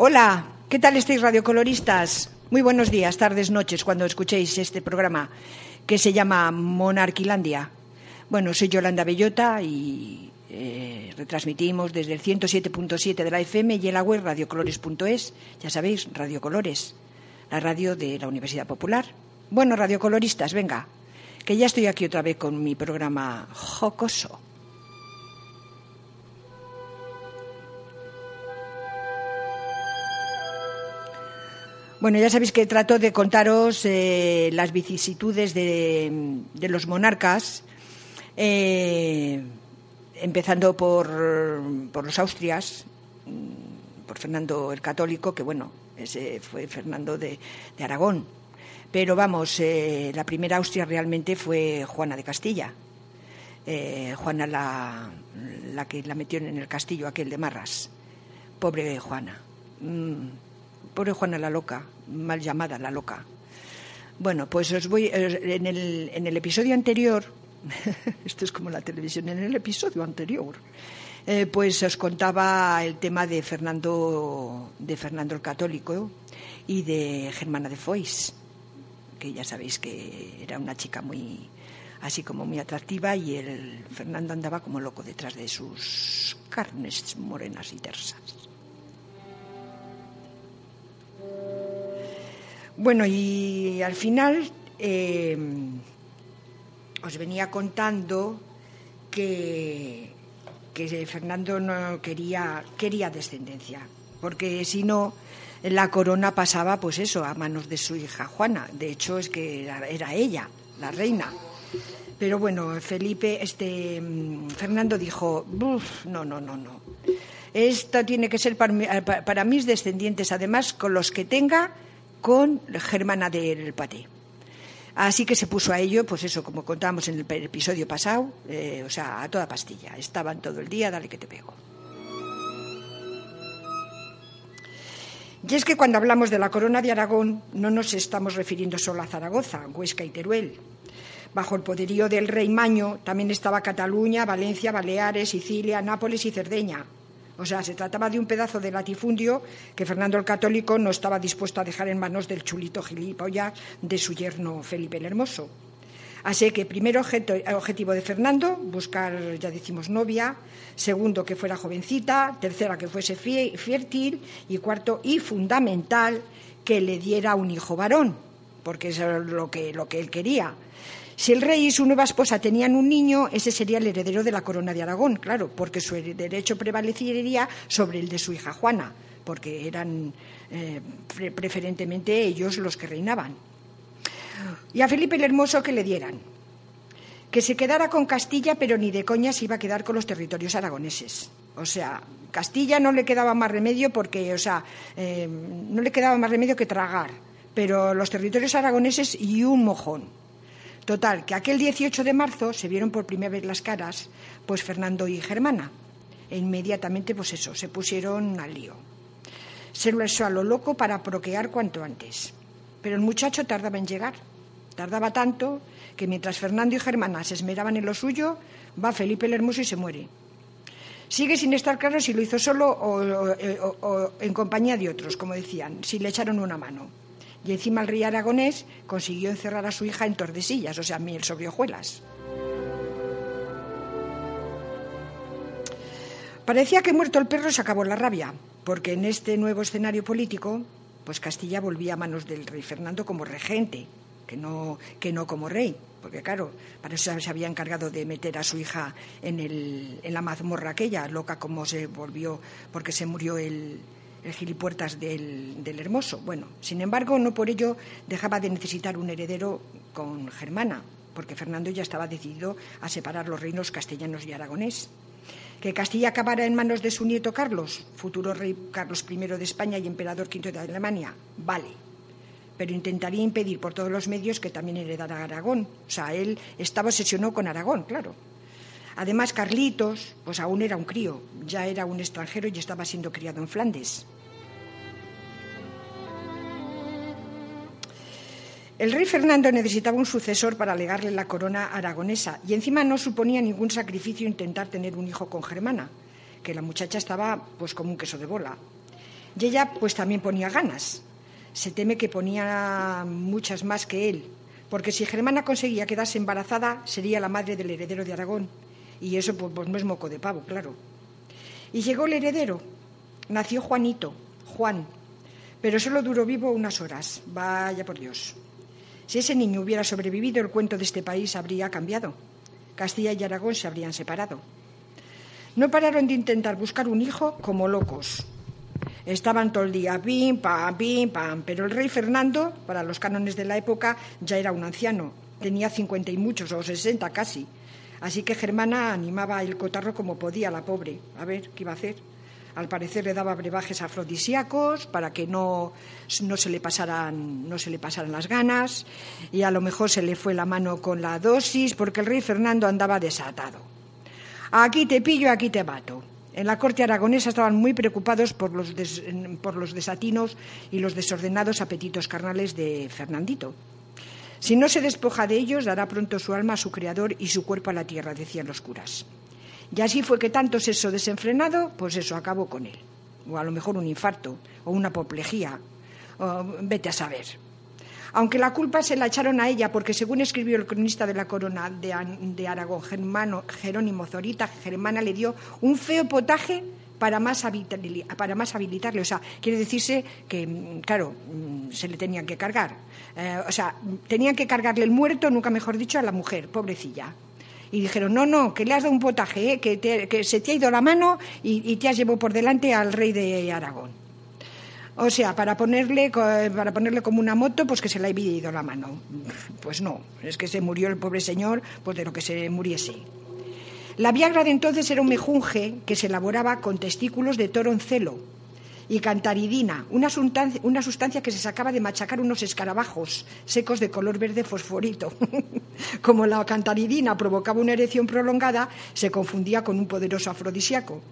Hola, ¿qué tal estáis, radiocoloristas? Muy buenos días, tardes, noches, cuando escuchéis este programa que se llama Monarquilandia. Bueno, soy Yolanda Bellota y retransmitimos desde el 107.7 de la FM y en la web radiocolores.es. Ya sabéis, Radio Colores, la radio de la Universidad Popular. Bueno, radiocoloristas, venga, que ya estoy aquí otra vez con mi programa jocoso. Bueno, ya sabéis que trato de contaros las vicisitudes de los monarcas, empezando por los Austrias, por Fernando el Católico, que bueno, ese fue Fernando de Aragón. Pero vamos, la primera Austria realmente fue Juana de Castilla. Juana la que la metió en el castillo aquel de Marras. Pobre Juana. Pobre Juana la loca, mal llamada la loca. Bueno, pues os voy en el episodio anterior, esto es como la televisión, en el episodio anterior, pues os contaba el tema de Fernando el Católico y de Germana de Foix, que ya sabéis que era una chica muy así como muy atractiva y el Fernando andaba como loco detrás de sus carnes morenas y tersas. Bueno, y al final os venía contando que Fernando no quería descendencia, porque si no, la corona pasaba, pues eso, a manos de su hija Juana. De hecho, es que era ella, la reina. Pero bueno, Fernando dijo, no. Esto tiene que ser para mis descendientes, además, con los que tenga con Germana del Paté. Así que se puso a ello, pues eso, como contábamos en el episodio pasado, o sea, a toda pastilla. Estaban todo el día, dale que te pego. Y es que cuando hablamos de la corona de Aragón, no nos estamos refiriendo solo a Zaragoza, Huesca y Teruel. Bajo el poderío del rey Maño también estaba Cataluña, Valencia, Baleares, Sicilia, Nápoles y Cerdeña. O sea, se trataba de un pedazo de latifundio que Fernando el Católico no estaba dispuesto a dejar en manos del chulito gilipollas de su yerno Felipe el Hermoso. Así que primer objetivo de Fernando, buscar, ya decimos, novia. Segundo, que fuera jovencita. Tercera, que fuese fértil. Y cuarto, y fundamental, que le diera un hijo varón, porque eso es lo que él quería. Si el rey y su nueva esposa tenían un niño, ese sería el heredero de la corona de Aragón, claro, porque su derecho prevalecería sobre el de su hija Juana, porque eran preferentemente ellos los que reinaban. Y a Felipe el Hermoso que le dieran, que se quedara con Castilla, pero ni de coña se iba a quedar con los territorios aragoneses. O sea, Castilla no le quedaba más remedio porque, no le quedaba más remedio que tragar, pero los territorios aragoneses y un mojón. Total, que aquel 18 de marzo se vieron por primera vez las caras, pues Fernando y Germana. E inmediatamente, pues eso, se pusieron al lío. Se lo echó a lo loco para procrear cuanto antes. Pero el muchacho tardaba en llegar. Tardaba tanto que mientras Fernando y Germana se esmeraban en lo suyo, va Felipe el Hermoso y se muere. Sigue sin estar claro si lo hizo solo o en compañía de otros, como decían, si le echaron una mano. Y encima el rey aragonés consiguió encerrar a su hija en Tordesillas, o sea, miel sobre hojuelas. Parecía que muerto el perro se acabó la rabia, porque en este nuevo escenario político, pues Castilla volvía a manos del rey Fernando como regente, que no como rey, porque claro, para eso se había encargado de meter a su hija en la mazmorra aquella, loca como se volvió, porque se murió el gilipuertas del Hermoso. Bueno, sin embargo, no por ello dejaba de necesitar un heredero con Germana, porque Fernando ya estaba decidido a separar los reinos castellanos y aragonés. Que Castilla acabara en manos de su nieto Carlos, futuro rey Carlos I de España y emperador V de Alemania, vale, pero intentaría impedir por todos los medios que también heredara Aragón. O sea, él estaba obsesionado con Aragón, claro. Además, Carlitos, pues aún era un crío, ya era un extranjero y estaba siendo criado en Flandes. El rey Fernando necesitaba un sucesor para legarle la corona aragonesa y encima no suponía ningún sacrificio intentar tener un hijo con Germana, que la muchacha estaba pues como un queso de bola. Y ella pues también ponía ganas. Se teme que ponía muchas más que él, porque si Germana conseguía quedarse embarazada, sería la madre del heredero de Aragón. Y eso pues no es moco de pavo, claro. Y llegó el heredero. Nació Juanito, Juan, pero solo duró vivo unas horas. Vaya por Dios. Si ese niño hubiera sobrevivido, el cuento de este país habría cambiado. Castilla y Aragón se habrían separado. No pararon de intentar buscar un hijo como locos. Estaban todo el día pim, pam, pero el rey Fernando, para los cánones de la época, ya era un anciano. Tenía 50 y muchos, o 60 casi. Así que Germana animaba el cotarro como podía, la pobre. A ver, ¿qué iba a hacer? Al parecer le daba brebajes afrodisíacos para que no se le pasaran las ganas, y a lo mejor se le fue la mano con la dosis, porque el rey Fernando andaba desatado. Aquí te pillo, aquí te mato. En la corte aragonesa estaban muy preocupados por los desatinos y los desordenados apetitos carnales de Fernandito. Si no se despoja de ellos, dará pronto su alma a su creador y su cuerpo a la tierra, decían los curas. Y así fue que tanto sexo desenfrenado, pues eso, acabó con él. O a lo mejor un infarto, o una apoplejía, o vete a saber. Aunque la culpa se la echaron a ella, porque según escribió el cronista de la corona de Aragón, Jerónimo Zorita, Germana le dio un feo potaje para más habilitarle. O sea, quiere decirse que, claro, se le tenían que cargar. Tenían que cargarle el muerto, nunca mejor dicho, a la mujer, pobrecilla. Y dijeron, no, que le has dado un potaje, que se te ha ido la mano y te has llevado por delante al rey de Aragón. O sea, para ponerle como una moto, pues que se le había ido la mano. Pues no, es que se murió el pobre señor, pues de lo que se muriese. La Viagra de entonces era un mejunje que se elaboraba con testículos de toro en celo y cantaridina, una sustancia que se sacaba de machacar unos escarabajos secos de color verde fosforito. Como la cantaridina provocaba una erección prolongada, se confundía con un poderoso afrodisíaco.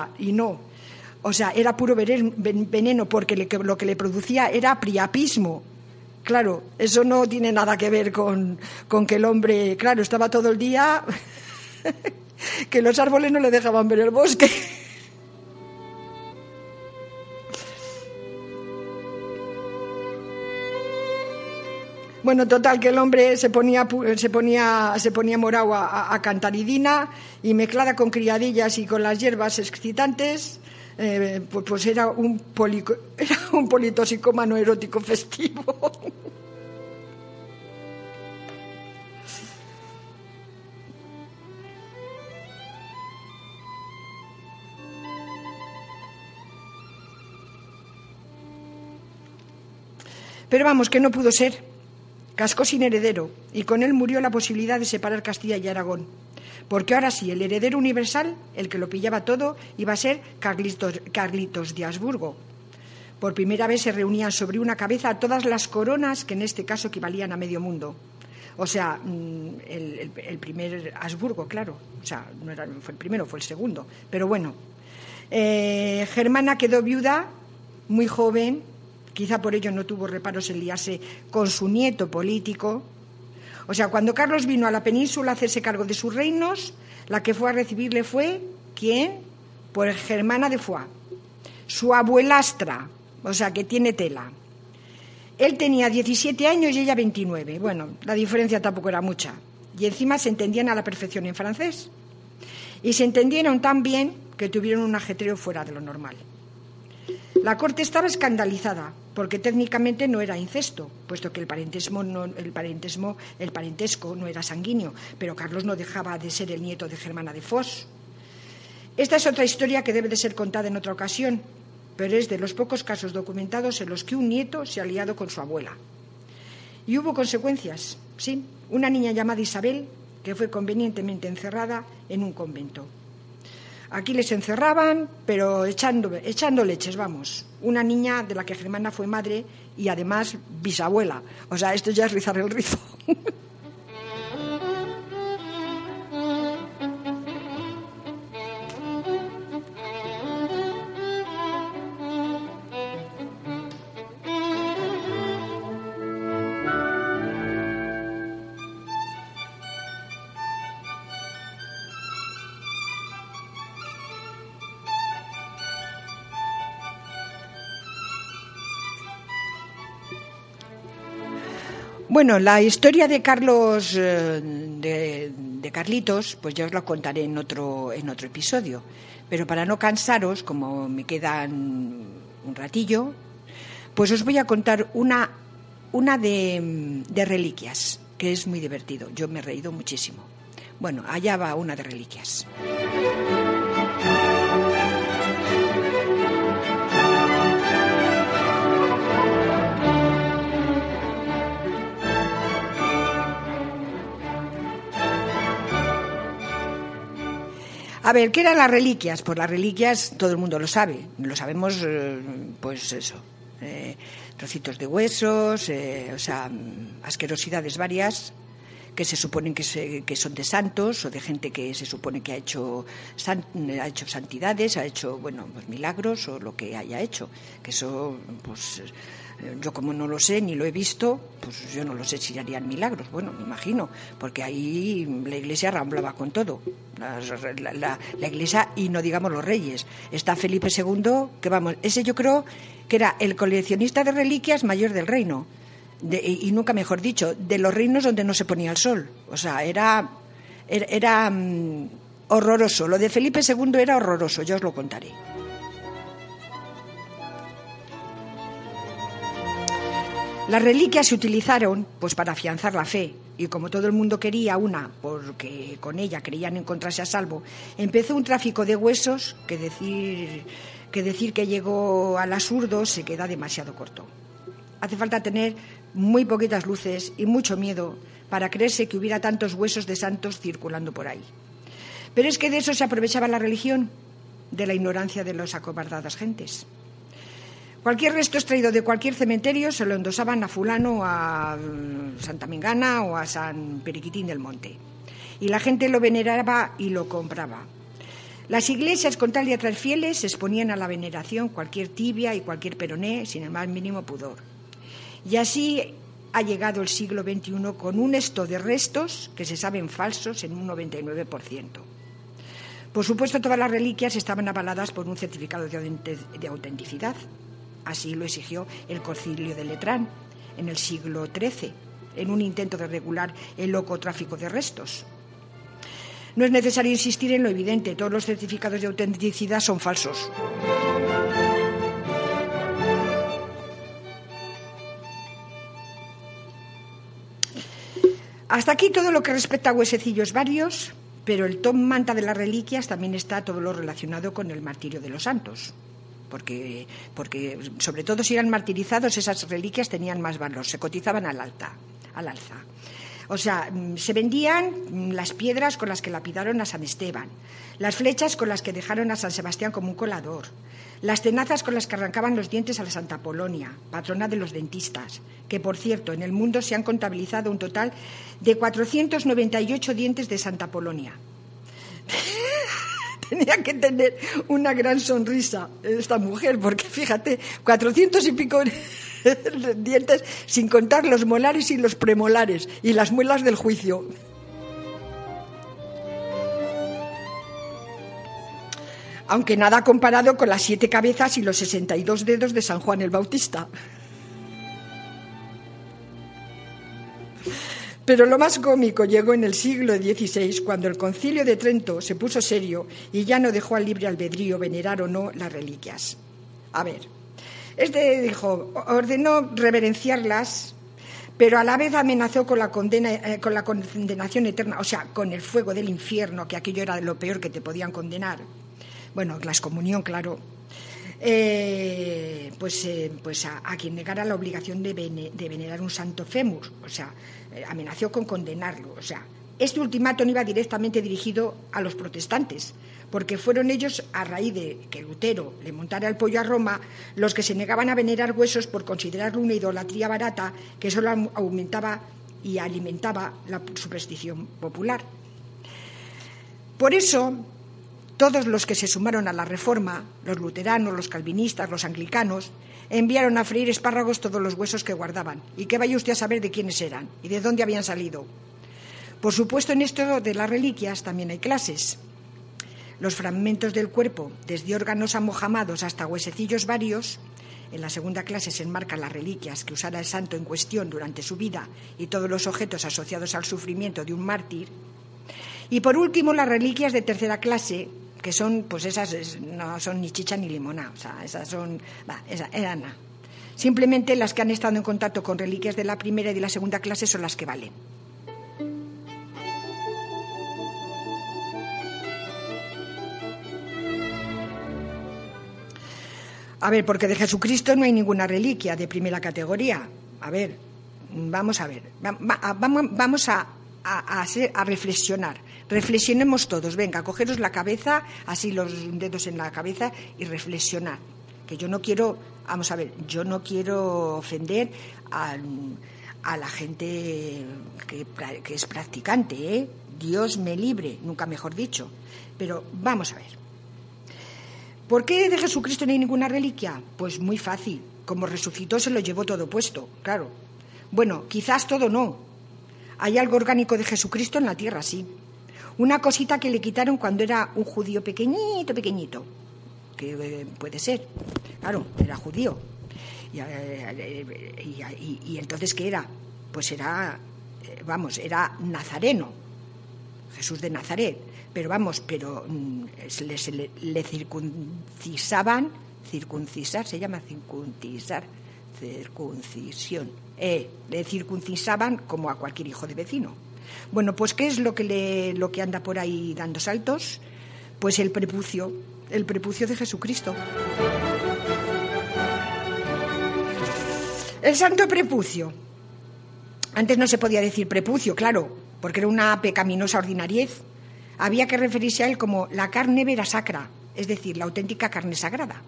Era puro veneno, porque lo que le producía era priapismo. Claro, eso no tiene nada que ver con que el hombre, claro, estaba todo el día que los árboles no le dejaban ver el bosque. Bueno, total, que el hombre se ponía morado a cantaridina, y mezclada con criadillas y con las hierbas excitantes, pues era un politoxicómano erótico festivo. Pero vamos, que no pudo ser. Cascó sin heredero, y con él murió la posibilidad de separar Castilla y Aragón. Porque ahora sí, el heredero universal, el que lo pillaba todo, iba a ser Carlitos de Habsburgo. Por primera vez se reunían sobre una cabeza todas las coronas, que en este caso equivalían a medio mundo. O sea, el primer Habsburgo, claro. O sea, no fue el primero, fue el segundo. Pero bueno, Germana quedó viuda muy joven. Quizá por ello no tuvo reparos en liarse con su nieto político. O sea, cuando Carlos vino a la península a hacerse cargo de sus reinos, la que fue a recibirle fue, ¿quién? Pues Germana de Foix, su abuelastra, o sea, que tiene tela. Él tenía 17 años y ella 29. Bueno, la diferencia tampoco era mucha. Y encima se entendían a la perfección en francés. Y se entendieron tan bien que tuvieron un ajetreo fuera de lo normal. La corte estaba escandalizada, porque técnicamente no era incesto, puesto que el parentesco no era sanguíneo, pero Carlos no dejaba de ser el nieto de Germana de Foix. Esta es otra historia que debe de ser contada en otra ocasión, pero es de los pocos casos documentados en los que un nieto se ha liado con su abuela. Y hubo consecuencias, sí. Una niña llamada Isabel, que fue convenientemente encerrada en un convento. Aquí les encerraban, pero echando leches, vamos. Una niña de la que Germana fue madre y además bisabuela. O sea, esto ya es rizar el rizo. Bueno, la historia de Carlos, de Carlitos, pues ya os la contaré en otro episodio. Pero para no cansaros, como me quedan un ratillo, pues os voy a contar una de reliquias, que es muy divertido. Yo me he reído muchísimo. Bueno, allá va una de reliquias. A ver, ¿qué eran las reliquias? Pues las reliquias todo el mundo lo sabe, lo sabemos, pues eso, trocitos de huesos, asquerosidades varias que se suponen que son de santos o de gente que se supone que ha hecho santidades, ha hecho, bueno, pues milagros o lo que haya hecho, que eso, pues yo como no lo sé ni lo he visto, pues yo no lo sé si harían milagros. Bueno, me imagino, porque ahí la Iglesia ramblaba con todo. La Iglesia, y no digamos los reyes. Está Felipe II, que vamos, ese yo creo que era el coleccionista de reliquias mayor del reino. Y nunca mejor dicho, de los reinos donde no se ponía el sol. O sea, era horroroso. Lo de Felipe II era horroroso, yo os lo contaré. Las reliquias se utilizaron pues para afianzar la fe, y como todo el mundo quería una, porque con ella creían encontrarse a salvo, empezó un tráfico de huesos que decir que llegó al absurdo se queda demasiado corto. Hace falta tener muy poquitas luces y mucho miedo para creerse que hubiera tantos huesos de santos circulando por ahí. Pero es que de eso se aprovechaba la religión, de la ignorancia de las acobardadas gentes. Cualquier resto extraído de cualquier cementerio se lo endosaban a fulano, a Santa Mengana o a San Periquitín del Monte. Y la gente lo veneraba y lo compraba. Las iglesias, con tal de atraer fieles, exponían a la veneración cualquier tibia y cualquier peroné sin el más mínimo pudor. Y así ha llegado el siglo XXI con un esto de restos que se saben falsos en un 99%. Por supuesto, todas las reliquias estaban avaladas por un certificado de autenticidad. Así lo exigió el Concilio de Letrán en el siglo XIII, en un intento de regular el loco tráfico de restos. No es necesario insistir en lo evidente, todos los certificados de autenticidad son falsos. Hasta aquí todo lo que respecta a huesecillos varios, pero el tom manta de las reliquias también está todo lo relacionado con el martirio de los santos. Porque sobre todo si eran martirizados, esas reliquias tenían más valor, se cotizaban al alza. O sea, se vendían las piedras con las que lapidaron a San Esteban, las flechas con las que dejaron a San Sebastián como un colador, las tenazas con las que arrancaban los dientes a la Santa Polonia, patrona de los dentistas, que por cierto en el mundo se han contabilizado un total de 498 dientes de Santa Polonia. Tenía que tener una gran sonrisa esta mujer, porque fíjate, 400 y pico dientes, sin contar los molares y los premolares y las muelas del juicio. Aunque nada comparado con las 7 cabezas y los 62 dedos de San Juan el Bautista. Pero lo más cómico llegó en el siglo XVI, cuando el Concilio de Trento se puso serio y ya no dejó al libre albedrío venerar o no las reliquias. A ver, ordenó reverenciarlas, pero a la vez amenazó con la condenación eterna, o sea, con el fuego del infierno, que aquello era lo peor que te podían condenar. Bueno, la excomunión, claro. Pues a quien negara la obligación de venerar un santo fémur, o sea, amenazó con condenarlo. O sea, este ultimátum iba directamente dirigido a los protestantes, porque fueron ellos, a raíz de que Lutero le montara el pollo a Roma, los que se negaban a venerar huesos por considerarlo una idolatría barata que solo aumentaba y alimentaba la superstición popular. Por eso, todos los que se sumaron a la Reforma, los luteranos, los calvinistas, los anglicanos, enviaron a freír espárragos todos los huesos que guardaban, y que vaya usted a saber de quiénes eran y de dónde habían salido. Por supuesto, en esto de las reliquias también hay clases. Los fragmentos del cuerpo, desde órganos amojamados hasta huesecillos varios, En la segunda clase se enmarcan las reliquias que usara el santo en cuestión durante su vida y todos los objetos asociados al sufrimiento de un mártir. Y por último, las reliquias de tercera clase, que son, pues esas no son ni chicha ni limonada, o sea, esas son, eran nada. Simplemente las que han estado en contacto con reliquias de la primera y de la segunda clase son las que valen. A ver, porque de Jesucristo no hay ninguna reliquia de primera categoría. A ver, vamos a ver. Vamos a reflexionar. Reflexionemos todos. Venga, cogeros la cabeza, así los dedos en la cabeza y reflexionar. Que yo no quiero, vamos a ver, yo no quiero ofender a la gente que es practicante, ¿eh? Dios me libre, nunca mejor dicho. Pero vamos a ver. ¿Por qué de Jesucristo no hay ninguna reliquia? Pues muy fácil. Como resucitó se lo llevó todo puesto, claro. Bueno, quizás todo no. Hay algo orgánico de Jesucristo en la tierra, sí. Una cosita que le quitaron cuando era un judío pequeñito. Que puede ser. Claro, era judío. Y entonces, ¿qué era? Pues era nazareno. Jesús de Nazaret. Pero le circuncisaban, se llama circuncisión. Le circuncisaban como a cualquier hijo de vecino. Bueno, pues ¿qué es lo que anda por ahí dando saltos? Pues el prepucio de Jesucristo. El santo prepucio. Antes no se podía decir prepucio, claro, porque era una pecaminosa ordinariez. Había que referirse a él como la carne vera sacra, es decir, la auténtica carne sagrada.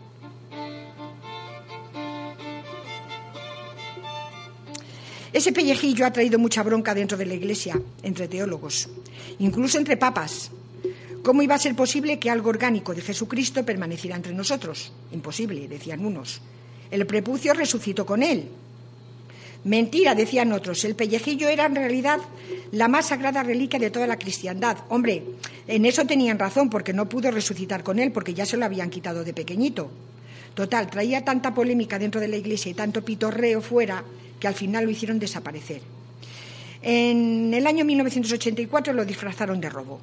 Ese pellejillo ha traído mucha bronca dentro de la Iglesia, entre teólogos, incluso entre papas. ¿Cómo iba a ser posible que algo orgánico de Jesucristo permaneciera entre nosotros? Imposible, decían unos. El prepucio resucitó con él. Mentira, decían otros. El pellejillo era en realidad la más sagrada reliquia de toda la cristiandad. Hombre, en eso tenían razón, porque no pudo resucitar con él, porque ya se lo habían quitado de pequeñito. Total, traía tanta polémica dentro de la Iglesia y tanto pitorreo fuera, que al final lo hicieron desaparecer. En el año 1984 lo disfrazaron de robo.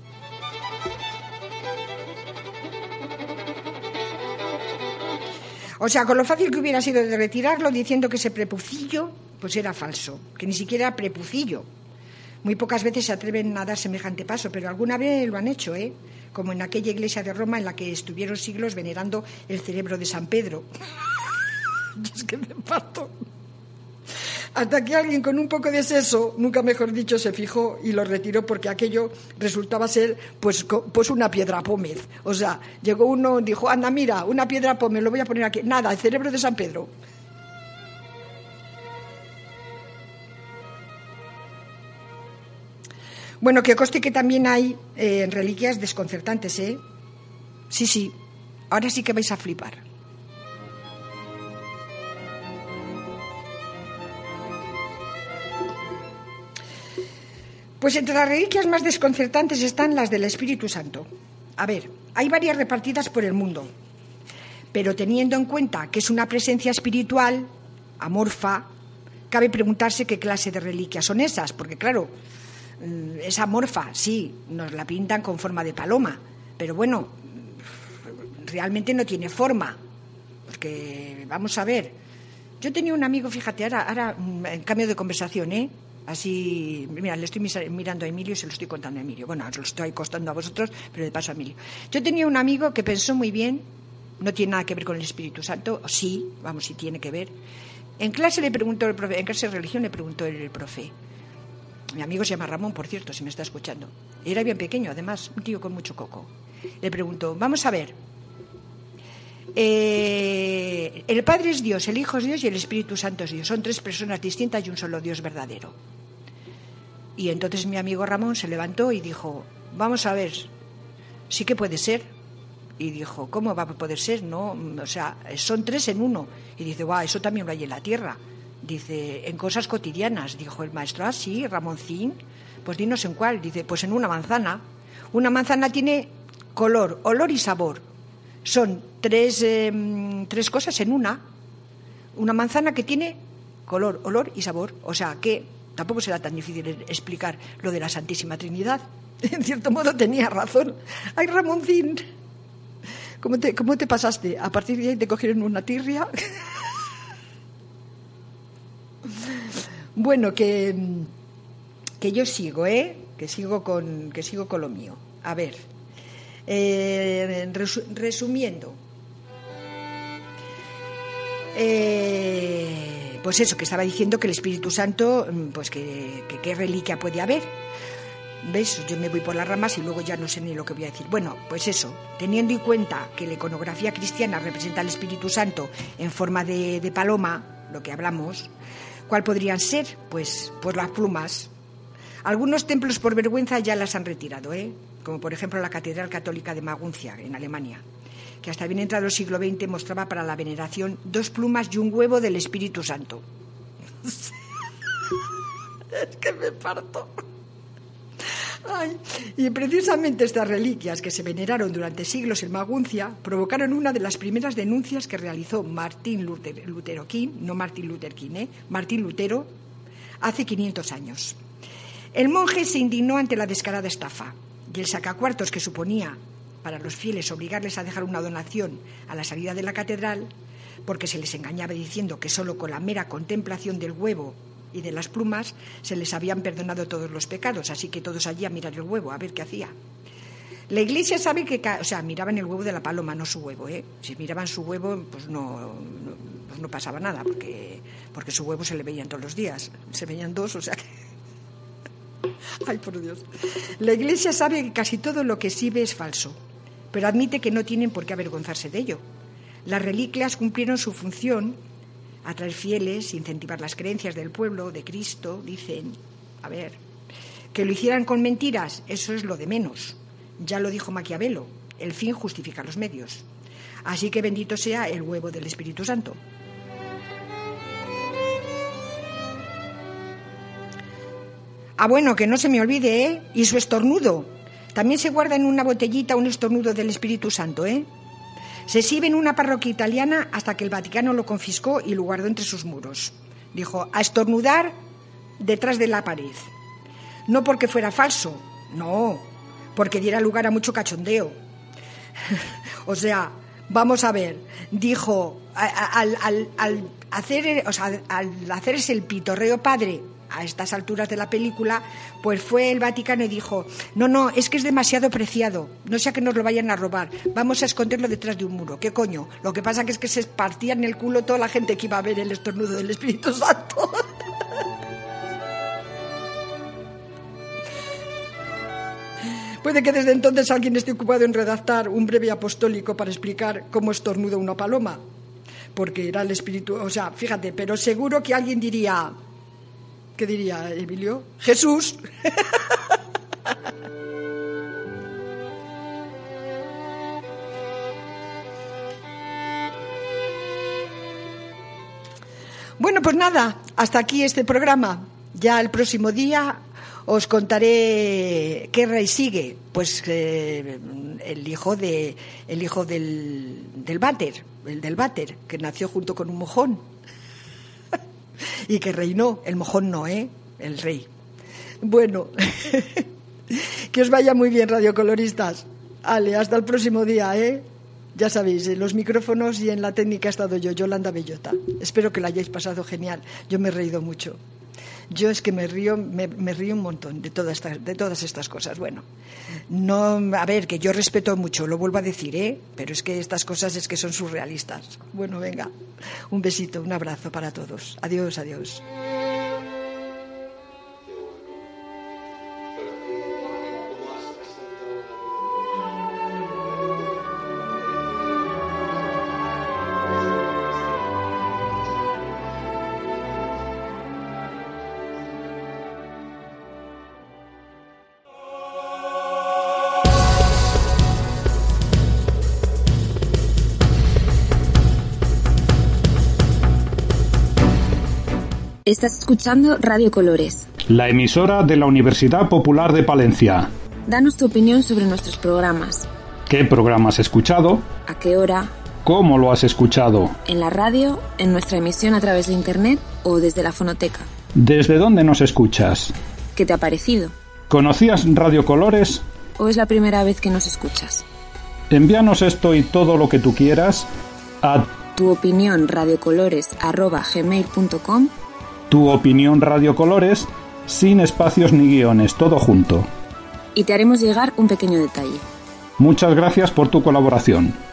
O sea, con lo fácil que hubiera sido de retirarlo diciendo que ese prepucillo pues era falso, que ni siquiera era prepucillo. Muy pocas veces se atreven a dar semejante paso, pero alguna vez lo han hecho, como en aquella iglesia de Roma en la que estuvieron siglos venerando el cerebro de San Pedro. Es que me parto. Hasta que alguien con un poco de seso, nunca mejor dicho, se fijó y lo retiró porque aquello resultaba ser pues una piedra pómez. O sea, llegó uno y dijo, anda, mira, una piedra pómez, lo voy a poner aquí. Nada, el cerebro de San Pedro. Bueno, que conste que también hay reliquias desconcertantes, ¿eh? Sí, ahora sí que vais a flipar. Pues entre las reliquias más desconcertantes están las del Espíritu Santo. A ver, hay varias repartidas por el mundo, pero teniendo en cuenta que es una presencia espiritual, amorfa, cabe preguntarse qué clase de reliquias son esas, porque claro, es amorfa, sí, nos la pintan con forma de paloma, pero bueno, realmente no tiene forma, porque vamos a ver, yo tenía un amigo, fíjate, ahora en cambio de conversación, así, mira, le estoy mirando a Emilio y se lo estoy contando a Emilio. Bueno, os lo estoy contando a vosotros, pero de paso a Emilio. Yo tenía un amigo que pensó muy bien, no tiene nada que ver con el Espíritu Santo, o sí, vamos, sí tiene que ver. En clase le preguntó el profe, en clase de religión le preguntó el profe. Mi amigo se llama Ramón, por cierto, si me está escuchando. Era bien pequeño, además, un tío con mucho coco. Le preguntó, vamos a ver, el Padre es Dios, el Hijo es Dios y el Espíritu Santo es Dios. Son tres personas distintas y un solo Dios verdadero. Y entonces mi amigo Ramón se levantó y dijo, vamos a ver, sí que puede ser. Y dijo, ¿cómo va a poder ser? No, o sea, son tres en uno. Y dice, guau, eso también lo hay en la tierra. Dice, en cosas cotidianas. Dijo el maestro, sí, Ramoncín, pues dinos en cuál. Dice, pues en una manzana. Una manzana tiene color, olor y sabor. Son tres cosas en una. una manzana que tiene color, olor y sabor. O sea, que tampoco será tan difícil explicar lo de la Santísima Trinidad. En cierto modo tenía razón. ¡Ay, Ramoncín! ¿Cómo te pasaste? A partir de ahí te cogieron una tirria. Bueno, que yo sigo, que sigo con lo mío. A ver, resumiendo, pues eso, que estaba diciendo que el Espíritu Santo, pues que qué reliquia puede haber. ¿Ves? Yo me voy por las ramas y luego ya no sé ni lo que voy a decir. Bueno, pues eso, teniendo en cuenta que la iconografía cristiana representa al Espíritu Santo en forma de paloma, lo que hablamos, ¿cuál podrían ser? Pues las plumas. Algunos templos por vergüenza ya las han retirado, como por ejemplo la Catedral Católica de Maguncia, en Alemania, que hasta bien entrado el siglo XX mostraba para la veneración 2 plumas y un huevo del Espíritu Santo. Es que me parto. Ay, y precisamente estas reliquias que se veneraron durante siglos en Maguncia provocaron una de las primeras denuncias que realizó Martin Lutero King, no Martin Luther King, Martín Lutero, hace 500 años. El monje se indignó ante la descarada estafa y el sacacuartos que suponía para los fieles obligarles a dejar una donación a la salida de la catedral, porque se les engañaba diciendo que solo con la mera contemplación del huevo y de las plumas se les habían perdonado todos los pecados, así que todos allí a mirar el huevo, a ver qué hacía. La Iglesia sabe que, miraban el huevo de la paloma, no su huevo, Si miraban su huevo, pues no pasaba nada, porque su huevo se le veían todos los días, se veían 2, o sea que... Ay, por Dios. La Iglesia sabe que casi todo lo que exhibe es falso, pero admite que no tienen por qué avergonzarse de ello. Las reliquias cumplieron su función: atraer fieles, incentivar las creencias del pueblo, de Cristo, dicen. A ver, que lo hicieran con mentiras, eso es lo de menos. Ya lo dijo Maquiavelo, el fin justifica los medios. Así que bendito sea el huevo del Espíritu Santo. Ah, bueno, que no se me olvide, y su estornudo. También se guarda en una botellita un estornudo del Espíritu Santo, Se exhibe en una parroquia italiana hasta que el Vaticano lo confiscó y lo guardó entre sus muros. Dijo, a estornudar detrás de la pared. No porque fuera falso, no, porque diera lugar a mucho cachondeo. O sea, vamos a ver, dijo, al hacerse el pitorreo padre a estas alturas de la película, pues fue el Vaticano y dijo, no, es que es demasiado preciado, no sea que nos lo vayan a robar, vamos a esconderlo detrás de un muro. ¿Qué coño? Lo que pasa es que se partía en el culo toda la gente que iba a ver el estornudo del Espíritu Santo. Puede que desde entonces alguien esté ocupado en redactar un breve apostólico para explicar cómo estornuda una paloma, porque era el Espíritu, o sea, fíjate, pero seguro que alguien diría... ¿Qué diría Emilio? ¡Jesús! Bueno, pues nada, hasta aquí este programa. Ya el próximo día os contaré qué rey sigue. Pues el hijo del váter, el del váter, que nació junto con un mojón. Y que reinó, el mojón no, el rey. Bueno, que os vaya muy bien, radiocoloristas. Ale, hasta el próximo día, Ya sabéis, en los micrófonos y en la técnica he estado yo, Yolanda Bellota. Espero que lo hayáis pasado genial. Yo me he reído mucho. Yo es que me río un montón de todas estas cosas. Bueno, no, a ver, que yo respeto mucho, lo vuelvo a decir, pero es que estas cosas es que son surrealistas. Bueno, venga, un besito, un abrazo para todos. Adiós, adiós. Estás escuchando Radio Colores, la emisora de la Universidad Popular de Palencia. Danos tu opinión sobre nuestros programas. ¿Qué programas has escuchado? ¿A qué hora? ¿Cómo lo has escuchado? En la radio, en nuestra emisión a través de internet o desde la fonoteca. ¿Desde dónde nos escuchas? ¿Qué te ha parecido? ¿Conocías Radio Colores? ¿O es la primera vez que nos escuchas? Envíanos esto y todo lo que tú quieras a tuopinionradiocolores@gmail.com. Tu opinión Radio Colores, sin espacios ni guiones, todo junto. Y te haremos llegar un pequeño detalle. Muchas gracias por tu colaboración.